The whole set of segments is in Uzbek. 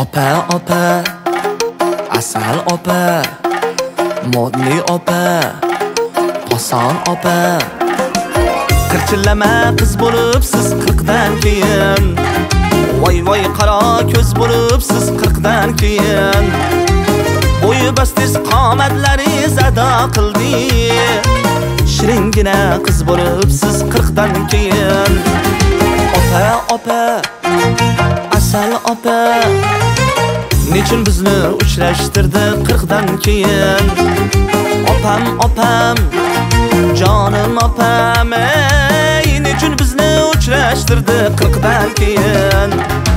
Opa opa, asal opa, modli opa, oson opa. Qirchillama qiz bo'libsiz 40dan keyin. Voy voy qaro ko'z bo'libsiz 40dan keyin. Bo'yi bastis qomatlaringiz ado qildi. Shiringina qiz bo'libsiz 40dan keyin. Opa opa, asal opa, nechun bizni uchrashtirdi 40dan keyin. Opam opam, jonim opam, ey nechun bizni uchrashtirdi 40dan keyin.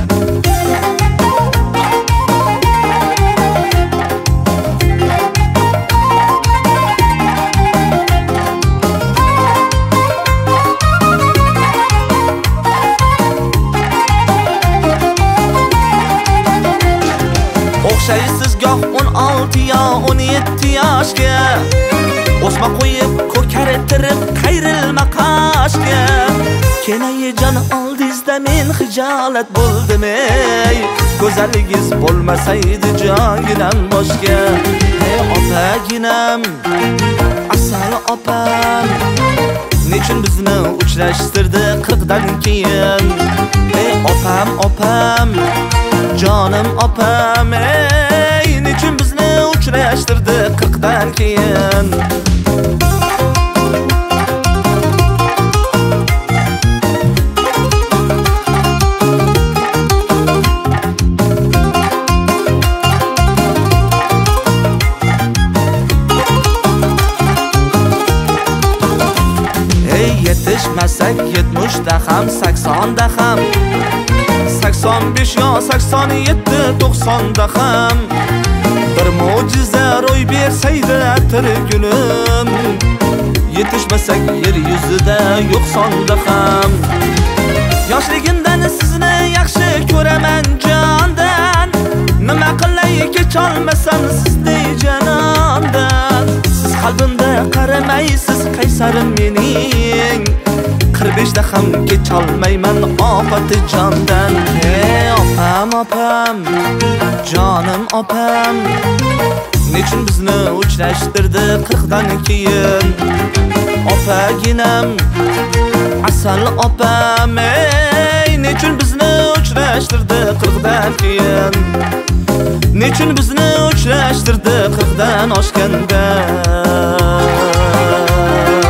O'xshaysiz goh 16 yo 17 yoshga, o'sma qo'yib ko'kartirib qayrilma qashga. Kenayejon oldingizda men hijolat bo'ldim ey, go'zalligingiz bo'lmasaydi jonginam boshga. Ey opaginam, asal opam, nechun bizni uchrashtirdi 40dan keyin. Ey opam opam, jonim opam, ey nechun bizni uchrashtirdi 40dan keyin. Ey yetishmasak 70da ham 80da ham, 85 yo 87 90da ham bir mo'jiza ro'y bersaydi tirgulim. Yetishmasak yer yuzida yo'q sonda ham. Yoshligimdan sizni yaxshi ko'raman jondan, nima qilay kecholmasam sizdey janondan. Siz qalbimda qaramaysiz qaysarim mening, 45da ham kecholmayman ofati jondan. Ey opam opam, jonim opam, nechun bizni uchrashtirdi 40dan keyin. Opaginam, asal opam, ey nechun bizni uchrashtirdi 40dan keyin. Nechun bizni uchrashtirdi 40dan oshganda.